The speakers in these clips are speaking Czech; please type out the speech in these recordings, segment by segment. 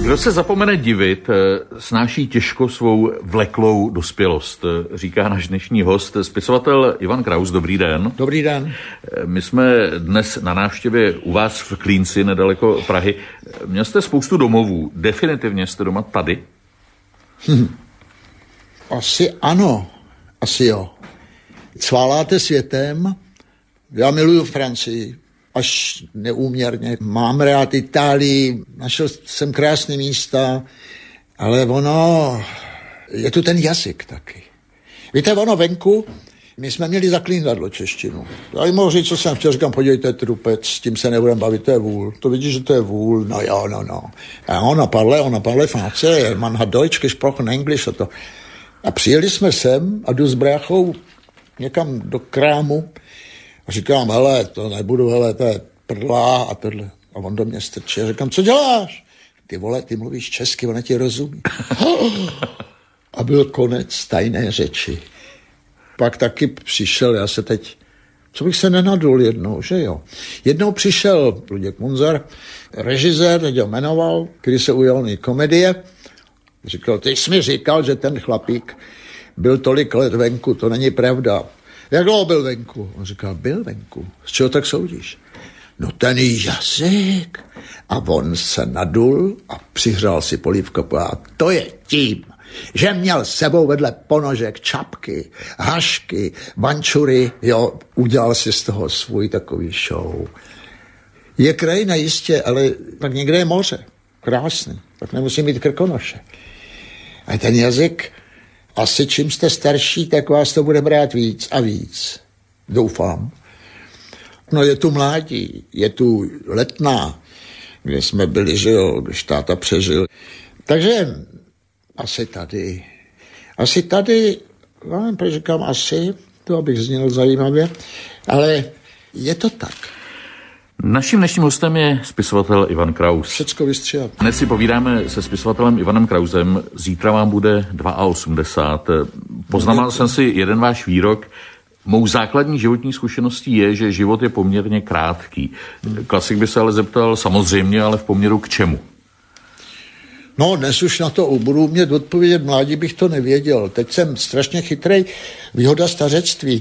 Kdo se zapomene divit, snáší těžko svou vleklou dospělost, říká náš dnešní host, spisovatel Ivan Kraus. Dobrý den. Dobrý den. My jsme dnes na návštěvě u vás v Klínci, nedaleko Prahy. Měl jste spoustu domovů. Definitivně jste doma tady? Asi ano. Asi jo. Cváláte světem. Já miluju Francii. Až neúměrně. Mám rád Itálii, našel jsem krásné místa, ale ono, je tu ten jazyk taky. Víte, ono venku, my jsme měli zaklínadlo češtinu. Já jim mohl říct, co jsem chtěl, říkám, podívejte, trupec, s tím se nebudem bavit, to je vůl. To vidíš, že to je vůl, no jo, no. A ona parle français, man hat Deutsch gesprochen, Englisch a to. A přijeli jsme sem a jdu s bráchou někam do krámu, a říkám, hele, to nebudu, hele, to je prdlá a tohle. A on do mě strčí. A říkám, co děláš? Ty vole, ty mluvíš česky, ona ti rozumí. A byl konec tajné řeči. Pak taky přišel, já se teď, co bych se nenadul jednou, že jo. Jednou přišel Luděk Munzar, režisér, teď ho jmenoval, který se ujal mý komedie. Říkal, ty jsi mi říkal, že ten chlapík byl tolik let venku, to není pravda. Jak dlouho byl venku? On říkal, byl venku. Z čeho tak soudíš? No ten jazyk. A on se nadul a přihřál si polívku. A to je tím, že měl s sebou vedle ponožek čapky, hašky, mančury, jo, udělal si z toho svůj takový show. Je krajina jistě, ale tak někde je moře. Krásný. Tak nemusí mít krkonoše. A ten jazyk, asi čím jste starší, tak vás to bude brát víc a víc. Doufám. No je tu mládí, je tu Letná, kde jsme byli, že jo, když táta přežil. Takže asi tady, já nevím, proč říkám asi, to abych zněl zajímavě, ale je to tak. Naším dnešním hostem je spisovatel Ivan Kraus. Všecko vystříhat. Dnes si povídáme se spisovatelem Ivanem Krausem. Zítra vám bude 82. Poznamenal jsem si jeden váš výrok. Mou základní životní zkušeností je, že život je poměrně krátký. Klasik by se ale zeptal samozřejmě, ale v poměru k čemu? No, dnes už na to budu umět odpovědět, mládí bych to nevěděl. Teď jsem strašně chytrej, výhoda stařectví.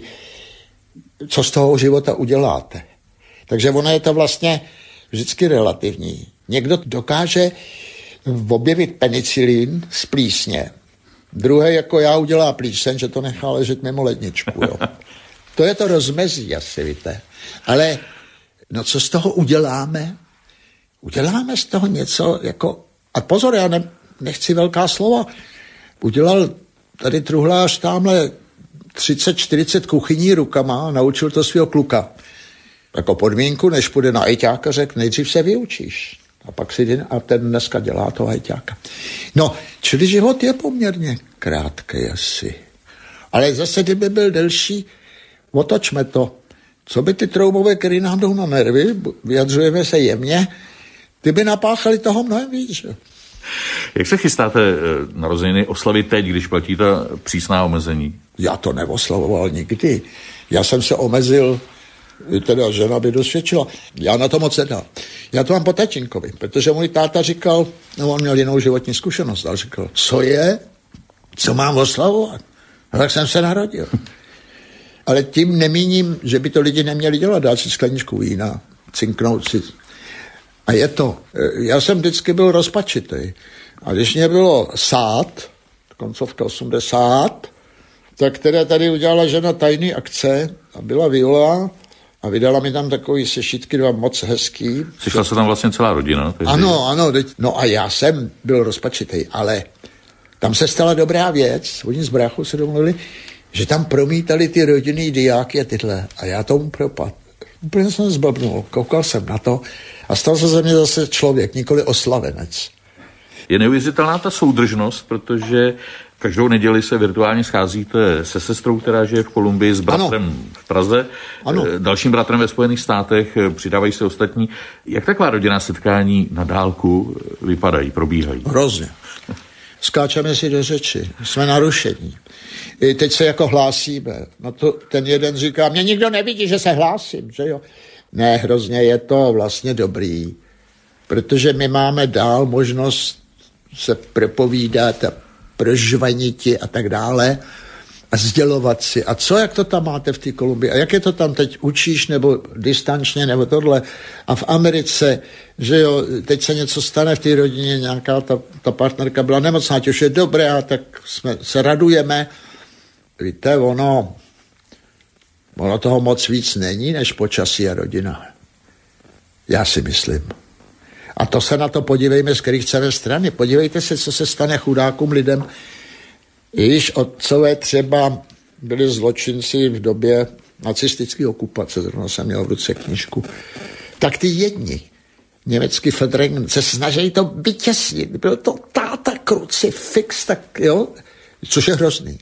Co z toho života uděláte? Takže ono je to vlastně vždycky relativní. Někdo dokáže objevit penicilin z plísně. Druhý jako já udělá plíseň, že to nechá ležet mimo ledničku. Jo. To je to rozmezí, asi víte. Ale no co z toho uděláme? Uděláme z toho něco jako... A pozor, já nechci velká slova. Udělal tady truhlář tamhle 30-40 kuchyní rukama a naučil to svého kluka. Jako podmínku, než půjde na ajťáka, řekl, nejdřív se vyučíš. A pak si a ten dneska dělá toho ajťáka. No, čili život je poměrně krátký asi. Ale zase, kdyby byl delší, otočme to. Co by ty troubové, který nám jdou na nervy, vyjadřujeme se jemně, ty by napáchali toho mnohem víc. Jak se chystáte narozeniny oslavit teď, když platí ta přísná omezení? Já to neoslavoval nikdy. Já jsem se omezil, teda žena by dosvědčila. Já na to moc nedám. Já to mám po tatínkovi, protože můj táta říkal, no on měl jinou životní zkušenost, ale říkal, co je? Co mám oslavovat? No, tak jsem se narodil. Ale tím nemíním, že by to lidi neměli dělat, dát si skleničku vína, cinknout si. A je to. Já jsem vždycky byl rozpačitý. A když mě bylo sát, koncovka 80, tak teda tady udělala žena tajný akce a byla Viola a vydala mi tam takový sešitky, dva moc hezký. Sešla se tam vlastně celá rodina. Takže... Ano. No a já jsem byl rozpačitý, ale tam se stala dobrá věc. Oni s bráchou se domluvili, že tam promítali ty rodinný diáky a tyhle. A já tomu propadl. Úplně jsem zblbnul, koukal jsem na to a stal se ze mě zase člověk, nikoli oslavenec. Je neuvěřitelná ta soudržnost, protože každou neděli se virtuálně scházíte se sestrou, která žije v Kolumbii, s bratrem v Praze, dalším bratrem ve Spojených státech, přidávají se ostatní. Jak taková rodinná setkání na dálku vypadají, probíhají? Hrozně. Skáčeme si do řeči, jsme narušení. I teď se jako hlásíme. No to ten jeden říká, mě nikdo nevidí, že se hlásím, že jo? Ne, hrozně je to vlastně dobrý, protože my máme dál možnost se propovídat a prožvaniti a tak dále a sdělovat si. A co, jak to tam máte v té Kolumbii? A jak je to tam teď? Učíš nebo distančně nebo tohle? A v Americe, že jo, teď se něco stane v té rodině, nějaká ta partnerka byla nemocná, už je dobré, a tak jsme se radujeme. Víte, ono toho moc víc není, než počasí a rodina. Já si myslím. A to se na to podívejme z kterých chceme strany. Podívejte se, co se stane chudákům lidem. Již otcové třeba byli zločinci v době nacistické okupace, zrovna jsem měl v ruce knížku. Tak ty jedni, německý Verdrängen, se snaží to vytěsnit. Byl to táta krucifix, tak jo, což je hrozný.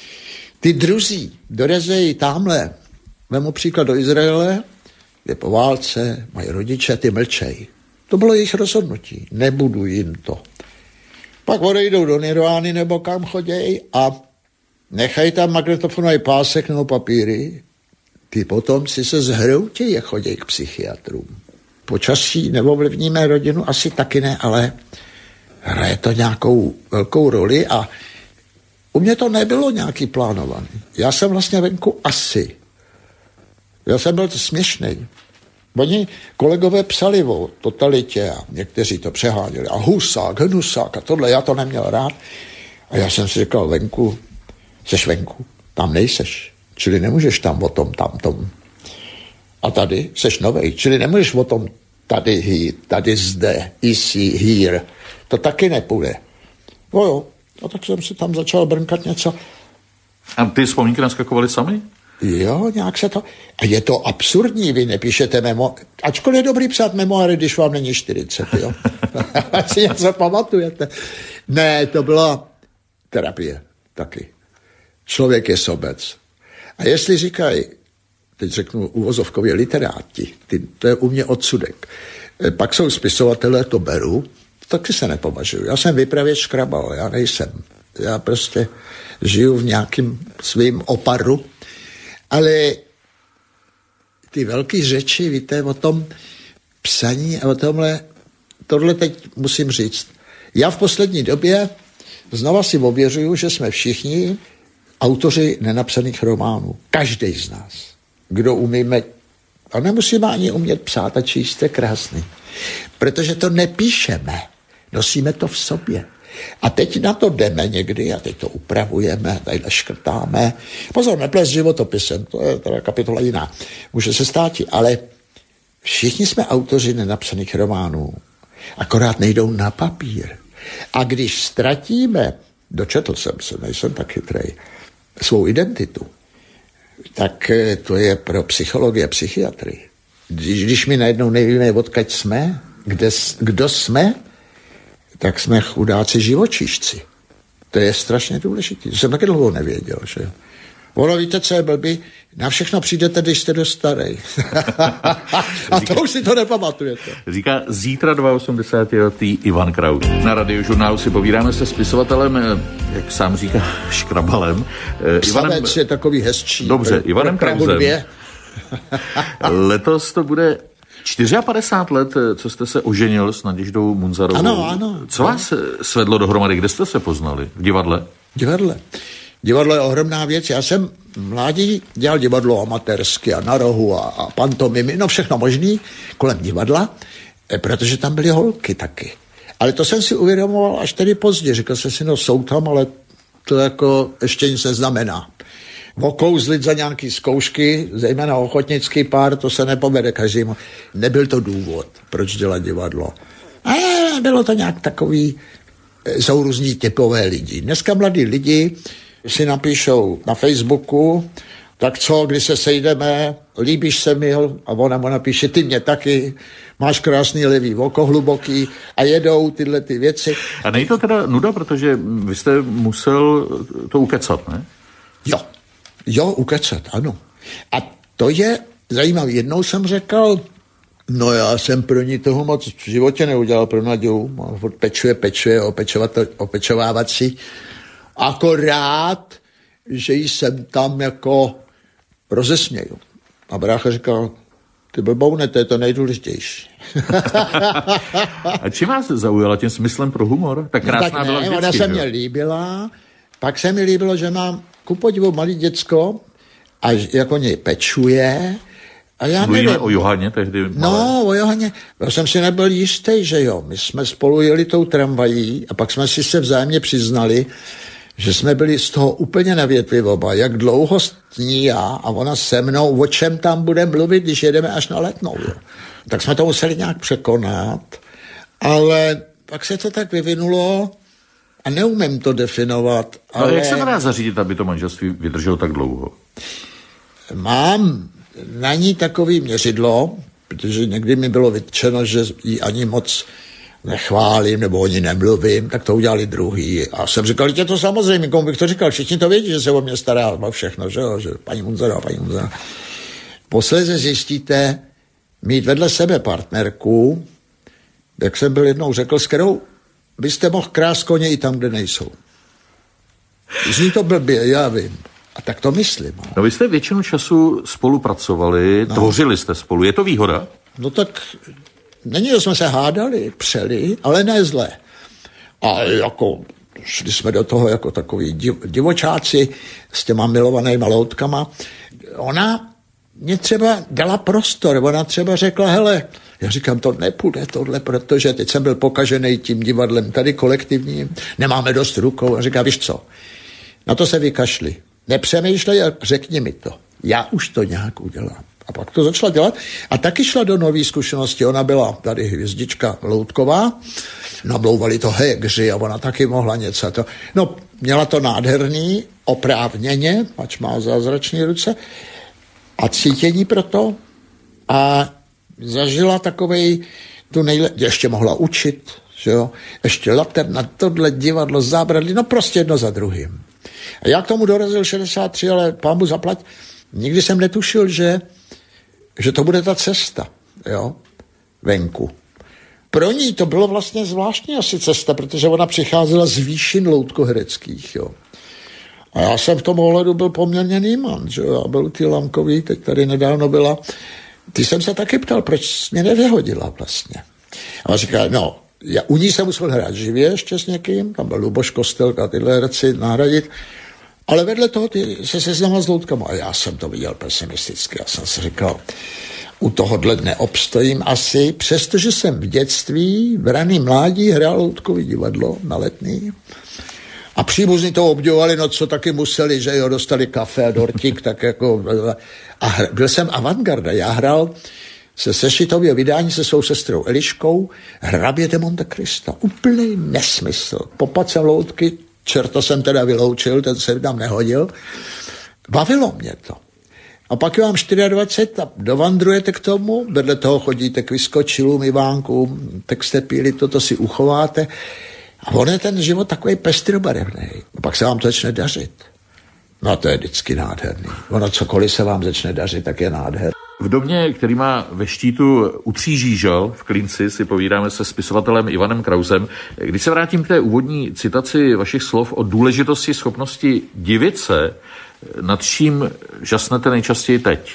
Ty druzí dorezejí tamhle, vemu příklad do Izraele, kde po válce mají rodiče, ty mlčejí. To bylo jejich rozhodnutí, nebudu jim to. Pak odejdou do Nirvány nebo kam chodějí a nechají tam magnetofonový pásek nebo papíry. Ty potomci se zhroutějí a chodějí k psychiatrům. Počasí neovlivníme rodinu? Asi taky ne, ale hraje to nějakou velkou roli a u mě to nebylo nějaký plánovaný. Já jsem vlastně venku asi. Já jsem byl směšnej. Oni kolegové psali o totalitě a někteří to přeháněli. A Husák, Hnusák a tohle, já to neměl rád. A já jsem si říkal, venku, seš venku, tam nejseš. Čili nemůžeš tam o tom, tamtom. A tady seš novej, čili nemůžeš o tom tady zde, easy, here. To taky nepůjde. No jo, a tak jsem si tam začal brnkat něco. A ty vzpomínky naskakovaly sami? Jo, nějak se to... A je to absurdní, vy nepíšete ačkoliv je dobrý psát memoáry, když vám není 40, jo. Ať si něco pamatujete. Ne, to byla terapie taky. Člověk je sobec. A jestli říkají, teď řeknu uvozovkově literáti, to je u mě odsudek, pak jsou spisovatelé, to beru, taky se nepovažuju. Já jsem vypravěč škrabal, já nejsem. Já prostě žiju v nějakým svým oparu, ale ty velké řeči, víte, o tom psaní a o tohle teď musím říct. Já v poslední době znova si ověřuju, že jsme všichni autoři nenapsaných románů. Každý z nás. Kdo umíme, a nemusíme ani umět psát a číst, to je krásný. Protože to nepíšeme, nosíme to v sobě. A teď na to jdeme někdy a teď to upravujeme, tadyhle škrtáme. Pozor, neples životopisem, to je teda kapitola jiná. Může se stát, ale všichni jsme autoři nenapsaných románů. Akorát nejdou na papír. A když ztratíme, dočetl jsem se, nejsem tak chytrej, svou identitu, tak to je pro psychologie, psychiatrii. Když my najednou nevíme, odkud jsme, kdo jsme, tak jsme chudáci živočišci. To je strašně důležité. To jsem taky dlouho nevěděl, že? Ono, víte, co je blbý? Na všechno přijdete, když jste dost starý. A to už si to nepamatujete. Říká zítra 82. Ivan Kraut. Na Radiožurnálu si povídáme se spisovatelem, jak sám říká, škrabalem. Psavec je takový hezčí. Dobře, Ivanem Krausem. Letos to bude 54 let, co jste se oženil s Naděždou Munzarovou. Ano. Co vás svedlo dohromady? Kde jste se poznali? V divadle? Divadlo je ohromná věc. Já jsem mládí dělal divadlo amatérsky a na rohu a pantomimy, no všechno možný kolem divadla, protože tam byly holky taky. Ale to jsem si uvědomoval až tedy pozdě. Říkal jsem si, no jsou tam, ale to jako ještě nic neznamená. Okouzlit za nějaký zkoušky, zejména ochotnický pár, to se nepovede každému. Nebyl to důvod, proč dělat divadlo. A bylo to nějak takový, jsou různí typové lidi. Dneska mladí lidi si napíšou na Facebooku, tak co, když se sejdeme, líbíš se mi, a ona mu napíše, ty mě taky, máš krásný levý oko, hluboký, a jedou tyhle ty věci. A není to teda nuda, protože vy jste musel to ukecat, ne? Jo, ukecat, ano. A to je zajímavé. Jednou jsem řekl, no já jsem pro ní toho moc v životě neudělal, pro Naďu, pečuje, opečovávat si. Akorát, že jsem tam jako rozesměju. A brácha říkal, Ty blboune, to je to nejdůležitější. A čím vás zaujala tím smyslem pro humor? Tak krásná byla vždycky, ona se mě líbila, pak se mi líbilo, že mám ku podivu malý děcko a jako něj pečuje. A já mluvíme o Johaně tehdy. No, o Johaně. Já jsem si nebyl jistý, že jo. My jsme spolu jeli tou tramvají a pak jsme si se vzájemně přiznali, že jsme byli z toho úplně nevětví oba. Jak dlouho sní já a ona se mnou, o čem tam bude mluvit, když jedeme až na Letnou. Jo. Tak jsme to museli nějak překonat, ale pak se to tak vyvinulo a neumím to definovat. Ale jak se to dá zařídit, aby to manželství vydrželo tak dlouho? Mám na ní takový měřidlo, protože někdy mi bylo vytčeno, že ji ani moc nechválím, nebo o ní nemluvím, tak to udělali druhý. A jsem říkal, je to samozřejmě, komu bych to říkal, všichni to vědí, že se o mě stará o všechno, že jo, že paní Munzarová. Posledně zjistíte, mít vedle sebe partnerku, jak jsem byl jednou řekl, s kterou byste mohl krást koně i tam, kde nejsou. Zní to blbě, já vím. A tak to myslím. No vy jste většinu času spolupracovali, tvořili jste spolu. Je to výhoda? No tak není, že jsme se hádali, přeli, ale ne zle. A jako šli jsme do toho jako takový divočáci s těma milovanýma loutkama. Ona mě třeba dala prostor, ona třeba řekla, hele, já říkám, to nepůjde tohle, protože teď jsem byl pokažený tím divadlem tady kolektivním, nemáme dost rukou. A říká, víš co, na to se vykašli. Nepřemýšlej a řekni mi to. Já už to nějak udělám. A pak to začala dělat a taky šla do nové zkušenosti. Ona byla tady hvězdička Loutková, namlouvali to hegři a ona taky mohla něco. No, měla to nádherný, oprávněně, ač má zázračné ruce a cítění pro to a zažila takovej ještě mohla učit, že jo, ještě later na tohle divadlo zábradlí, no prostě jedno za druhým. A já k tomu dorazil 63, ale pán mu zaplať. Nikdy jsem netušil, že to bude ta cesta, jo, venku. Pro ní to bylo vlastně zvláštní asi cesta, protože ona přicházela z výšin loutkohereckých, jo. A já jsem v tom ohledu byl poměrně nýman, že jo, já byl ty Lamkový, teď tady nedávno byla. Ty jsem se taky ptal, proč mě nevyhodila vlastně. A on říká, no, u ní jsem musel hrát živě ještě s někým, tam byl Luboš Kostelka, tyhle herci nahradit, ale vedle toho ty se seznamil s loutkama a já jsem to viděl pesimisticky. Já jsem si říkal, u tohohle neobstojím asi, přestože jsem v dětství, v raném mládí hrál loutkový divadlo na Letný a příbuzní to obdivovali, no co taky museli, že jo, dostali kafe a dortík, tak jako a byl jsem avantgarda, já hrál se sešitového vydání se svou sestrou Eliškou Hrabě de Monte Cristo. Úplný nesmysl. Popad jsem loutky, čerta jsem teda vyloučil, ten se tam nehodil. Bavilo mě to. A pak vám 24 a dovandrujete k tomu, vedle toho chodíte k vyskočilům, Ivánkům, tak jste píli, toto si uchováte. A on je ten život takový pestrobarevný. A pak se vám to začne dařit. No to je vždycky nádherný. Ono cokoliv se vám začne dařit, tak je nádherný. V domě, který má ve štítu u tří žížel v Klinci, si povídáme se spisovatelem Ivanem Krausem. Když se vrátím k té úvodní citaci vašich slov o důležitosti schopnosti divit se, nad čím žasnete nejčastěji teď?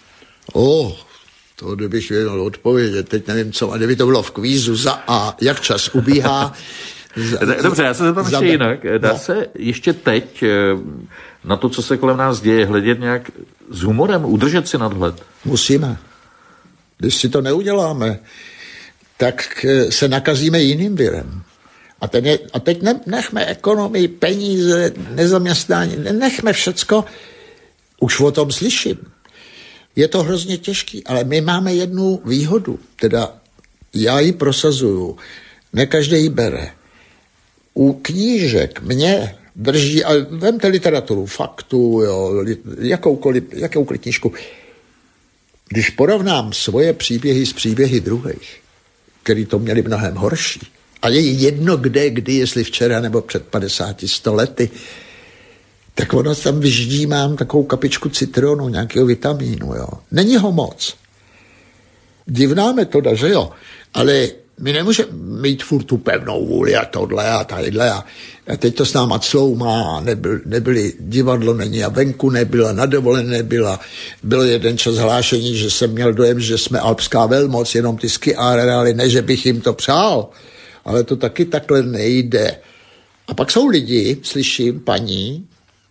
To kdybych věděl odpovědět, teď nevím co, a kdyby to bylo v kvízu za A, jak čas ubíhá. Dobře, já se zeptám ještě jinak. Dá se ještě teď na to, co se kolem nás děje, hledět nějak s humorem, udržet si nadhled? Musíme. Když si to neuděláme, tak se nakazíme jiným virem. A teď nechme ekonomii, peníze, nezaměstnání, nechme všecko. Už o tom slyším. Je to hrozně těžký, ale my máme jednu výhodu, teda já ji prosazuju, ne každý ji bere. U knížek mě drží, ale vemte literaturu, faktu, jo, jakoukoliv knížku. Když porovnám svoje příběhy s příběhy druhých, který to měli mnohem horší, a je jedno kdy, jestli včera nebo před 50-100 lety, tak ono tam vyždímám takovou kapičku citronu, nějakého vitamínu, jo. Není ho moc. Divná metoda, že jo, ale my nemůžeme mít furt tu pevnou vůli a tohle a tadyhle a teď to s náma cloumá, nebyli, divadlo není a venku nebyla, na dovolené nebyla. Byl jeden čas hlášení, že jsem měl dojem, že jsme alpská velmoc, jenom ty ski areály, ne, že bych jim to přál, ale to taky takhle nejde. A pak jsou lidi, slyším, paní,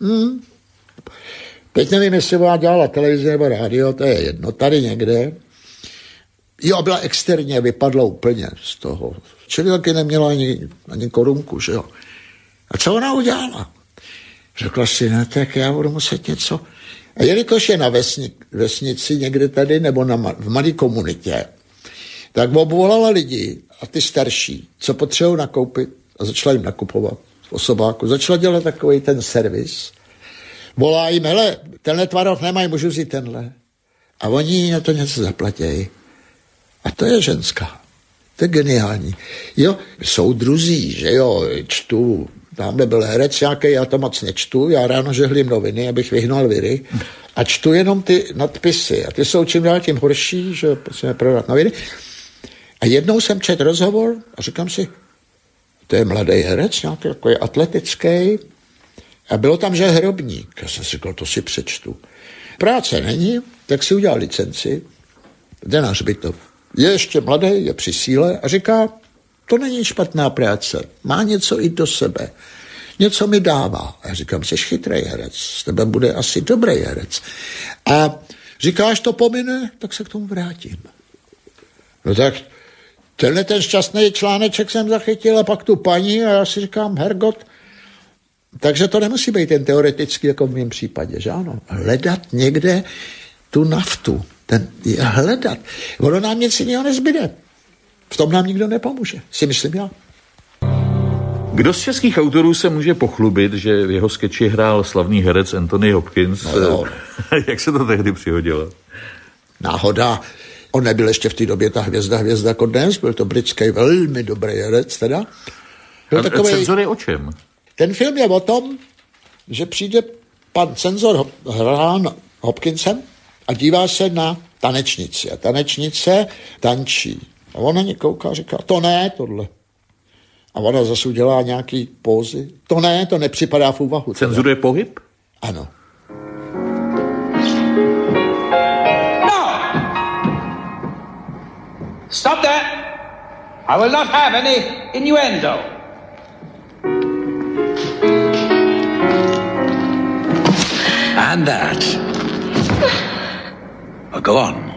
teď nevím, jestli byla dělala televizi nebo rádio, to je jedno, tady někde. Jo, byla externě, vypadla úplně z toho. Čili taky neměla ani korunku, že jo. A co ona udělala? Řekla si, ne, tak já budu muset něco. A jelikož je na vesnici někde tady, nebo v malé komunitě, tak obvolala lidi a ty starší, co potřebují nakoupit, a začala jim nakupovat v osobáku. Začala dělat takový ten servis. Volá jim, hele, tenhle tvaroh nemají, můžu vzít tenhle. A oni na to něco zaplatí. A to je ženská. To je geniální. Jo, jsou druzí, že jo, čtu, tamhle byl herec nějaký, já to moc nečtu, já ráno žehlím noviny, abych vyhnal viry a čtu jenom ty nadpisy a ty jsou čím dál tím horší, že musíme prodat noviny. A jednou jsem četl rozhovor a říkám si, to je mladý herec, nějaký takový atletický a bylo tam, že je hrobník. Já jsem si říkal, to si přečtu. Práce není, tak si udělal licenci, jde na hřbitov. Je ještě mladý, je při síle a říká, to není špatná práce, má něco i do sebe, něco mi dává. A já říkám, jsi chytrý herec, z tebe bude asi dobrý herec. A říká, až to pomine, tak se k tomu vrátím. No tak tenhle ten šťastný článeček jsem zachytil a pak tu paní a já si říkám, hergot, takže to nemusí být ten teoretický, jako v mém případě, že ano. Hledat někde tu naftu, hledat. Ono nám nic jiného nezbyde. V tom nám nikdo nepomůže, si myslím já. Kdo z českých autorů se může pochlubit, že v jeho sketchi hrál slavný herec Anthony Hopkins? No. Jak se to tehdy přihodilo? Náhoda. On nebyl ještě v té době ta hvězda jako dnes, byl to britský velmi dobrý herec teda. Cenzor je o čem? Ten film je o tom, že přijde pan cenzor hrán Hopkinsem a dívá se na tanečnici. A tanečnice tančí. A on na ně kouká a říká, to ne, tohle. A ona zase udělá nějaký pózy. To ne, to nepřipadá v úvahu. Cenzuruje pohyb? Ano. No! Stop that! I will not have any innuendo. And that. Go on.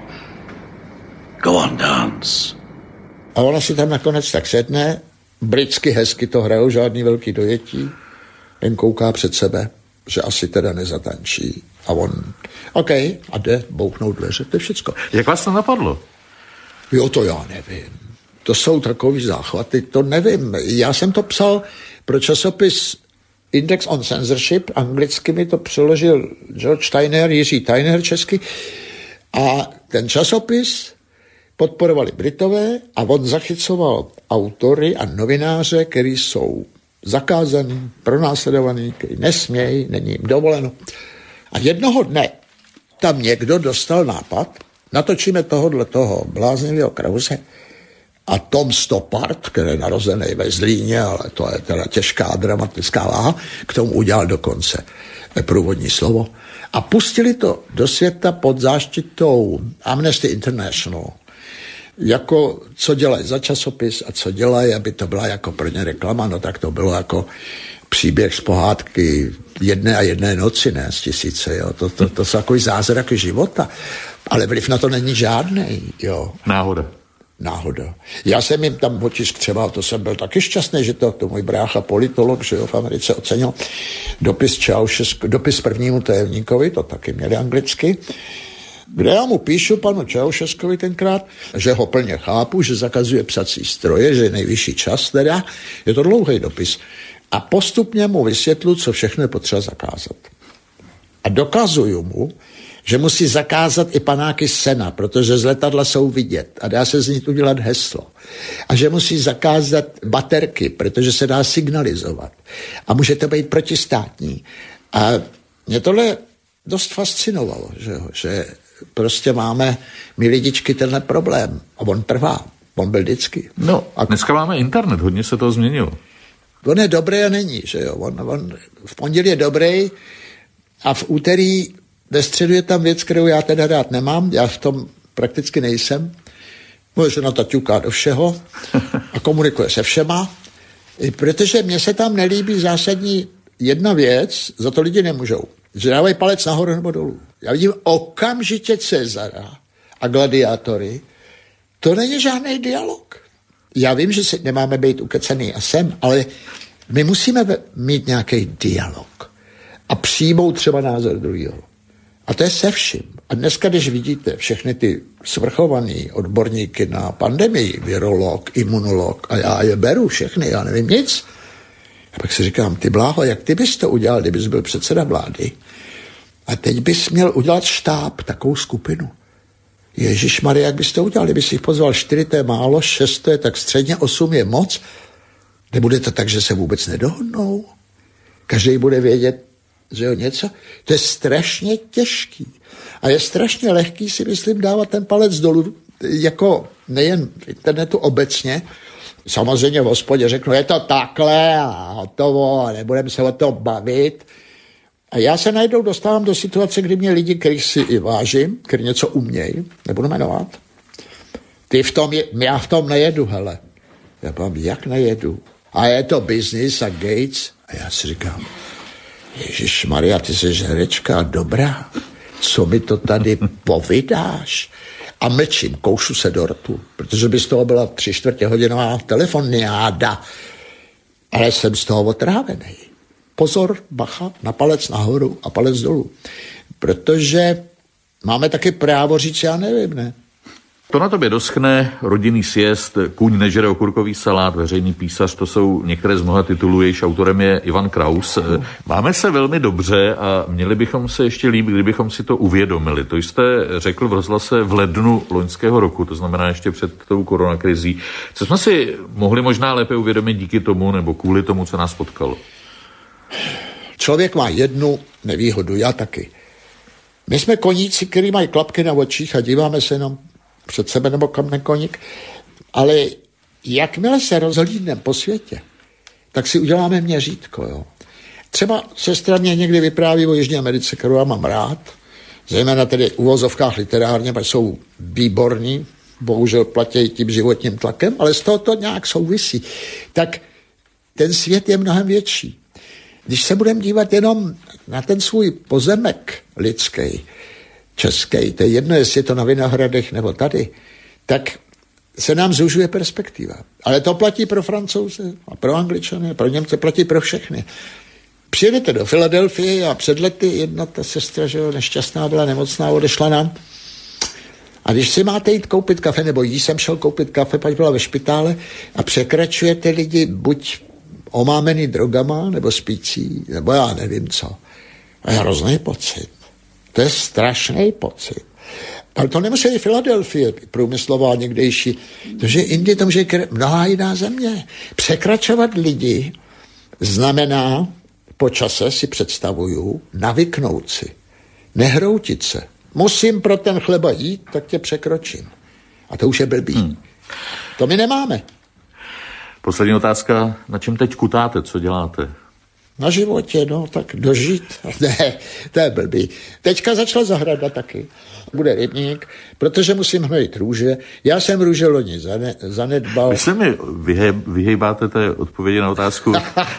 Go on, dance. A ona si tam nakonec tak sedne, britsky hezky to hrajou, žádný velký dojetí, jen kouká před sebe, že asi teda nezatančí. A on, OK, a jde bouchnout dveře, to je všecko. Jak vás to napadlo? Jo, to já nevím. To jsou takový záchvaty, to nevím. Já jsem to psal pro časopis Index on Censorship, anglicky mi to přeložil George Steiner, Jiří Steiner česky, a ten časopis podporovali Britové a on zachycoval autory a novináře, kteří jsou zakázaný, pronásledovaný, kteří nesmějí, není jim dovoleno. A jednoho dne tam někdo dostal nápad, natočíme toho bláznivého Krause a Tom Stoppard, který je narozený ve Zlíně, ale to je teda těžká dramatická váha, k tomu udělal dokonce průvodní slovo. A pustili to do světa pod záštitou Amnesty International. Jako, co dělají za časopis a co dělají, aby to byla jako pro ně reklama, no tak to bylo jako příběh z pohádky jedné noci, ne z tisíce, jo. To jsou takový zázraky života. Ale vliv na to není žádnej, jo. Náhoda. Já jsem jim tam otisk třeba, to jsem byl taky šťastný, že to můj brácha politolog, že jo, v Americe ocenil dopis prvnímu tajemníkovi, to taky měli anglicky, kde já mu píšu panu Čaušeskovi tenkrát, že ho plně chápu, že zakazuje psací stroje, že je nejvyšší čas teda, je to dlouhý dopis. A postupně mu vysvětlu, co všechno je potřeba zakázat. A dokazuju mu, že musí zakázat i panáky sena, protože z letadla jsou vidět a dá se z nich udělat heslo. A že musí zakázat baterky, protože se dá signalizovat. A může to být protistátní. A mě tohle dost fascinovalo, že prostě máme my lidičky tenhle problém a on trvá. On byl vždycky. No, a dneska máme internet, hodně se to změnilo. On je dobrý a není, že jo. On v pondělí je dobrý a v úterý ve středu je tam věc, kterou já teda rád nemám. Já v tom prakticky nejsem. Moje žena ta ťuká do všeho a komunikuje se všema. Protože mně se tam nelíbí zásadní jedna věc, za to lidi nemůžou. Že dávají palec nahoru nebo dolů. Já vidím okamžitě Cezara a gladiátory. To není žádný dialog. Já vím, že nemáme být ukecaný a sem, ale my musíme mít nějaký dialog a přijmout třeba názor druhého. A to je se vším. A dneska, když vidíte všechny ty svrchovaný odborníky na pandemii, virolog, imunolog, a já je beru všechny, já nevím nic. A pak si říkám, ty Bláho, jak ty bys to udělal, kdybys byl předseda vlády? A teď bys měl udělat štáb, takovou skupinu. Ježišmarja, jak bys to udělal, kdybys jich pozval 4, to je málo, 6 to je tak středně, 8 je moc. Nebude to tak, že se vůbec nedohodnou? Každý bude vědět, že jo, něco. To je strašně těžký. A je strašně lehký, si myslím, dávat ten palec dolů, jako nejen v internetu obecně. Samozřejmě v hospodě řeknu, je to takhle a hotovo a nebudeme se o tom bavit. A já se najednou dostávám do situace, kdy mě lidi, kterých si i vážím, kteří něco umějí, nebudu jmenovat, já v tom nejedu, hele. Já povím, jak nejedu? A je to business a Gates. A já si říkám, Ježišmarja, ty jsi herečka dobrá, co mi to tady povydáš? A mlčím, koušu se do rtu, protože by z toho byla 3/4 hodinová telefoniáda. Ale jsem z toho otrávený. Pozor, bacha, na palec nahoru a palec dolů. Protože máme taky právo říct, já nevím, ne? To na tobě doschne, rodinný sjezd, Kůň nežere okurkový salát, veřejný písař, to jsou některé z mnoha titulů, jejichž autorem je Ivan Kraus. Máme se velmi dobře a měli bychom se ještě líp, kdybychom si to uvědomili. To jste řekl v rozhlase v lednu loňského roku, to znamená ještě před tou koronakrizí. Co jsme si mohli možná lépe uvědomit díky tomu nebo kvůli tomu, co nás potkalo? Člověk má jednu nevýhodu, já taky. My jsme koníci, kteří mají klapky na očích a díváme se jenom před sebe nebo kam nekoník, ale jakmile se rozhlídneme po světě, tak si uděláme měřítko. Jo. Třeba sestra mě někdy vypráví o Jižní Americe, kterou já mám rád, zejména tedy v uvozovkách literárně, protože jsou výborní, bohužel platí tím životním tlakem, ale z toho to nějak souvisí. Tak ten svět je mnohem větší. Když se budeme dívat jenom na ten svůj pozemek lidský, český, to je jedno, jestli je to na Vinohradech nebo tady, tak se nám zužuje perspektiva. Ale to platí pro Francouze a pro Angličany a pro Němce, platí pro všechny. Přijedete do Filadelfie a před lety jedna ta sestra, že jo, nešťastná, byla nemocná, odešla nám. A když si máte jít koupit kafe, nebo jí jsem šel koupit kafe, pak byla ve špitále a překračujete lidi buď omámený drogama, nebo spící, nebo já nevím co. A je hrozný pocit. To je strašný pocit. Ale to nemusí být Filadelfie, průmyslová někdejší. Protože Indie to může mnohá jiná země. Překračovat lidi znamená, po čase si představuju, navyknout si. Nehroutit se. Musím pro ten chleba jít, tak tě překročím. A to už je blbý. To my nemáme. Poslední otázka, na čem teď kutáte, co děláte? Na životě, no, tak dožít. Ne, to je blbý. Teďka začala zahrada taky. Bude rybník, protože musím hnojit růže. Já jsem růže loni zanedbal. Vy se mi vyhejbáte té odpovědi na otázku.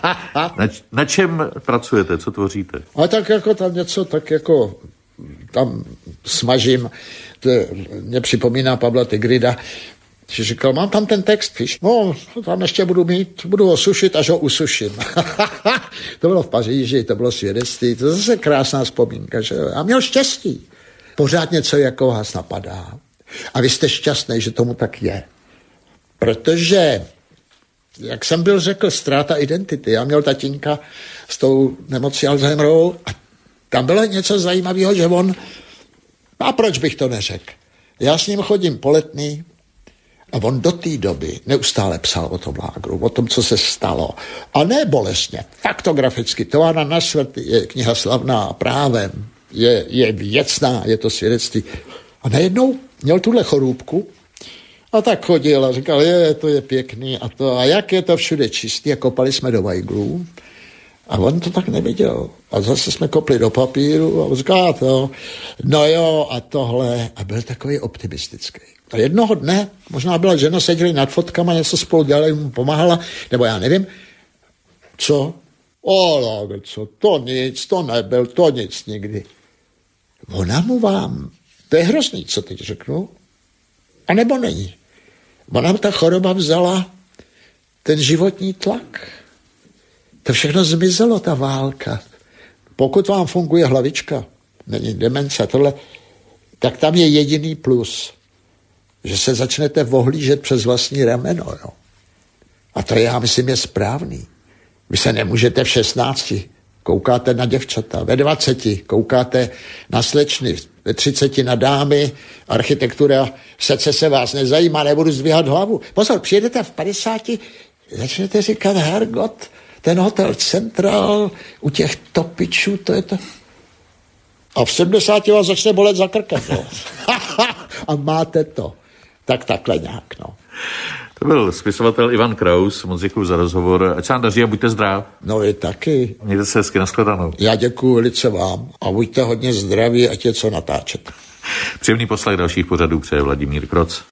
Na čem pracujete, co tvoříte? A tak jako tam něco, tak jako tam smažím. To mě připomíná Pavla Tigrida. Že říkal, mám tam ten text, víš, no, tam ještě budu ho sušit, až ho usuším. To bylo v Paříži, to bylo svědectví, to je zase krásná vzpomínka, že jo. A měl štěstí. Pořád něco jako vás napadá. A vy jste šťastný, že tomu tak je. Protože, jak jsem byl řekl, ztráta identity. Já měl tatínka s tou nemocí Alzheimerovou a tam bylo něco zajímavého, že on, a proč bych to neřekl? Já s ním chodím po Letný, a on do té doby neustále psal o tom lágru, o tom, co se stalo. A ne bolestně, faktograficky. Továrna na smrt je kniha slavná právem, je věcná, je to svědectví. A najednou měl tuhle chorůbku A tak chodil a říkal, to je pěkný a to. A jak je to všude čistý a kopali jsme do vajglů. A on to tak neviděl. A zase jsme kopli do papíru a on říká to, no jo a tohle. A byl takový optimistický. A jednoho dne, možná byla žena, seděli nad fotkama, něco spolu dělali, mu pomáhala, nebo já nevím, co? Co, to nic, to nebyl, to nic nikdy. Ona mu vám, to je hrozný, co teď řeknu, a nebo není. Ona ta choroba vzala ten životní tlak. To všechno zmizelo, ta válka. Pokud vám funguje hlavička, není demence, tohle, tak tam je jediný plus, že se začnete ohlížet přes vlastní rameno. Jo. A to já myslím je správný. Vy se nemůžete v 16, koukáte na děvčata, ve 20 koukáte na slečny, ve 30 na dámy, architektura, srdce se vás nezajímá, nebudu zdvíhat hlavu. Pozor, přijedete v 50, začnete říkat, hergot, ten hotel Central, u těch topičů, to je to. A v 70 vás začne bolet za krkem, no. A máte to. Tak takhle nějak, no. To byl spisovatel Ivan Kraus, moc děkuji za rozhovor. Ať se vám daří a buďte zdrav. No vy taky. Mějte se hezky, nashledanou. Já děkuji velice vám a buďte hodně zdraví, ať je co natáčet. Příjemný poslech dalších pořadů přeje Vladimír Kroc.